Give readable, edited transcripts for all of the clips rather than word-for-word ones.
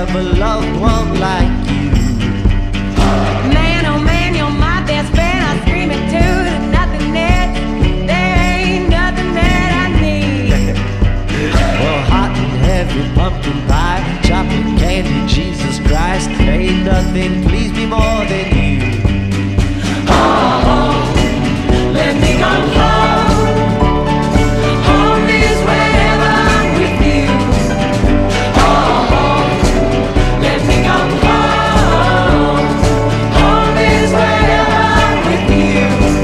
never loved one like you. Man, oh man, you're my best friend. I scream it too. There's nothing that, there ain't nothing that I need. Well, hot and heavy pumpkin pie, chocolate candy, Jesus Christ, ain't nothing please me more than you. Oh, let me go home. Home is wherever I'm with you. Oh, let me go home. Home is wherever I'm with you.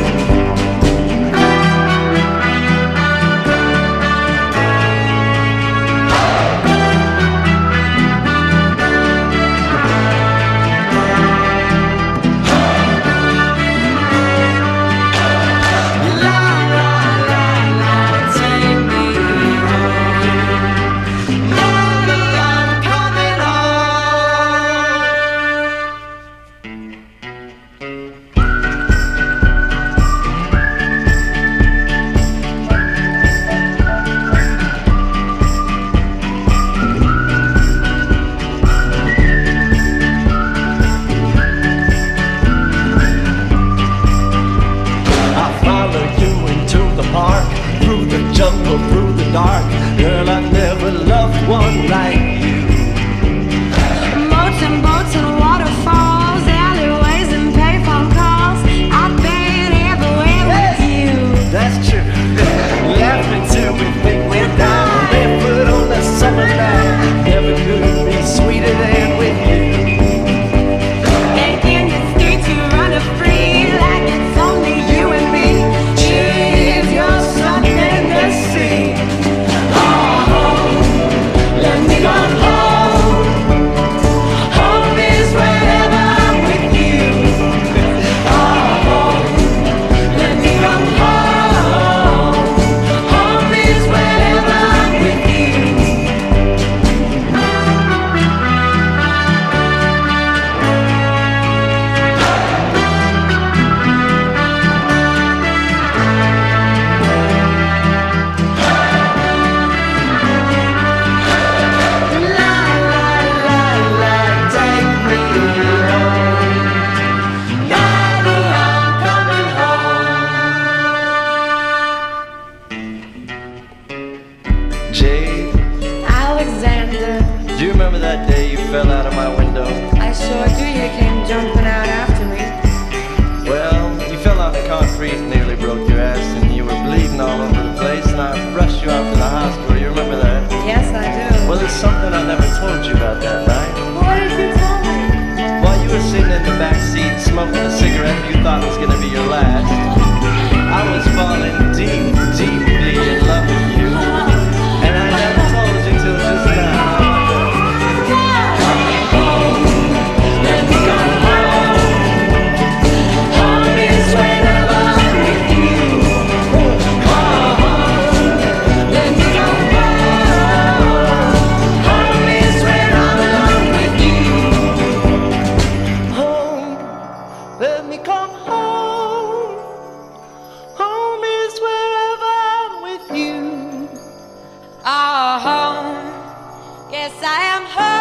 Through the jungle, through the dark, girl, I never loved one like you. Moats and boats and waterfalls, alleyways and payphone calls. I've been everywhere with you. That's true. Laughing till we think we're down, barefoot on the summer night. Never could be sweeter than with you. And in the streets you run free like it's only you and me. Cheers, you're something to see. Oh, let me go home. Home is wherever I'm with you. Oh, let me go home. Home is wherever I'm with you. Jade, Alexander, do you remember that day you fell out of my window? I sure do. You came jumping out after me. Well, you fell on the concrete and nearly broke your ass, and you were bleeding all over the place, and I rushed you out to the hospital. You remember that? Yes, I do. Well, there's something I never told you about that night. What did you tell me? While you were sitting in the back seat smoking a cigarette you thought was going to be your last, I was falling deep, deeply in love with you. And I never told you till just now. Let me go home. Home is wherever I'm with you. Oh, let me go home. Home is where I belong with you. Home, let me come home. Home is wherever I'm with you. Oh, home. Yes, I am home.